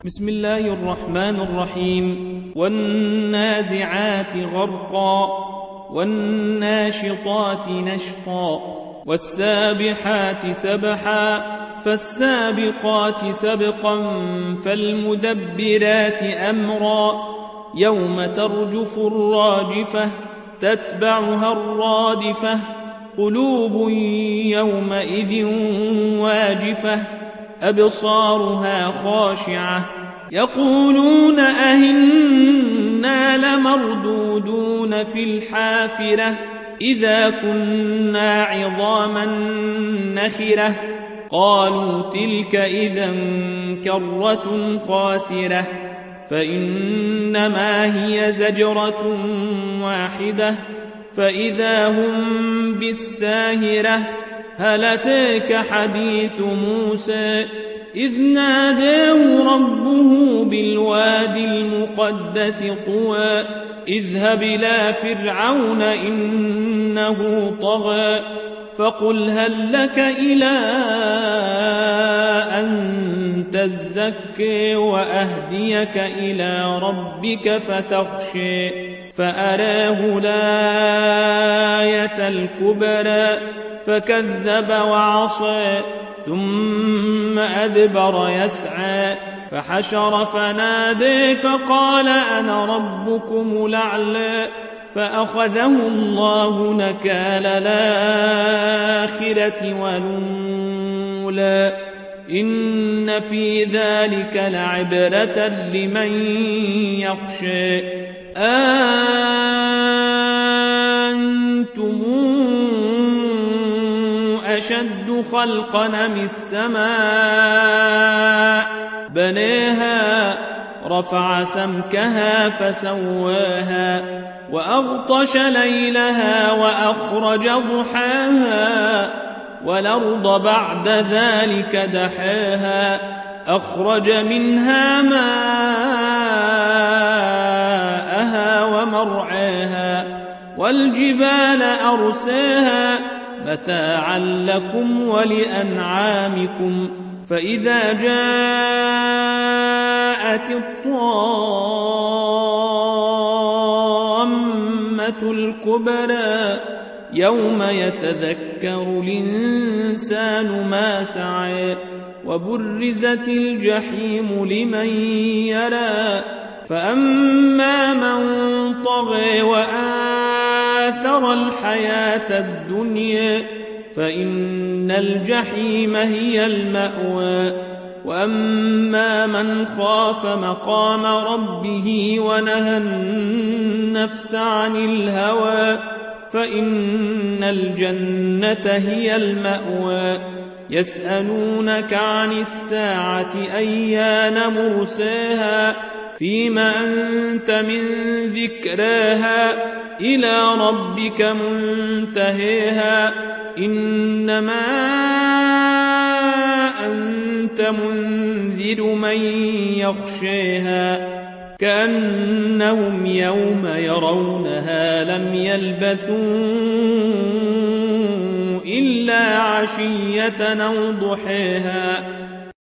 بسم الله الرحمن الرحيم. والنازعات غرقا والناشطات نشطا والسابحات سبحا فالسابقات سبقا فالمدبرات أمرا يوم ترجف الراجفة تتبعها الرادفة قلوب يومئذ واجفة أبصارها خاشعة يقولون أئنا لمردودون في الحافرة إذا كنا عظاما نخرة قالوا تلك إذا كرة خاسرة فإنما هي زجرة واحدة فإذا هم بالساهرة هل أتاك حديث موسى إذ ناداه ربه بالوادي المقدس طوى اذهب إلى فرعون إنه طغى فقل هل لك إلى أن تزكي وأهديك إلى ربك فتخشي فأراه الآية الكبرى فكذب وعصى ثم أدبر يسعى فحشر فنادي فقال أنا ربكم الأعلى فأخذه الله نكال الآخرة والأولى إن في ذلك لعبرة لمن يخشى أنتم أشد خلقا أم السماء بنيها رفع سمكها فسواها وأغطش ليلها وأخرج ضحاها والأرض بعد ذلك دحاها أخرج منها ماءها ومرعاها والجبال أرساها متاعا لكم ولأنعامكم فإذا جاءت الطامة الكبرى يوم يتذكر الإنسان ما سعى وبرزت الجحيم لمن يرى فأما من طغى وآثر الحياة الدنيا فإن الجحيم هي المأوى وأما من خاف مقام ربه ونهى النفس عن الهوى فإن الجنة هي المأوى يسألونك عن الساعة أيان مرساها فيما أنت من ذكراها إلى ربك منتهيها إنما أنت منذر من يخشيها كأنهم يوم يرونها لم يلبثوا إلا عشية أو ضحيها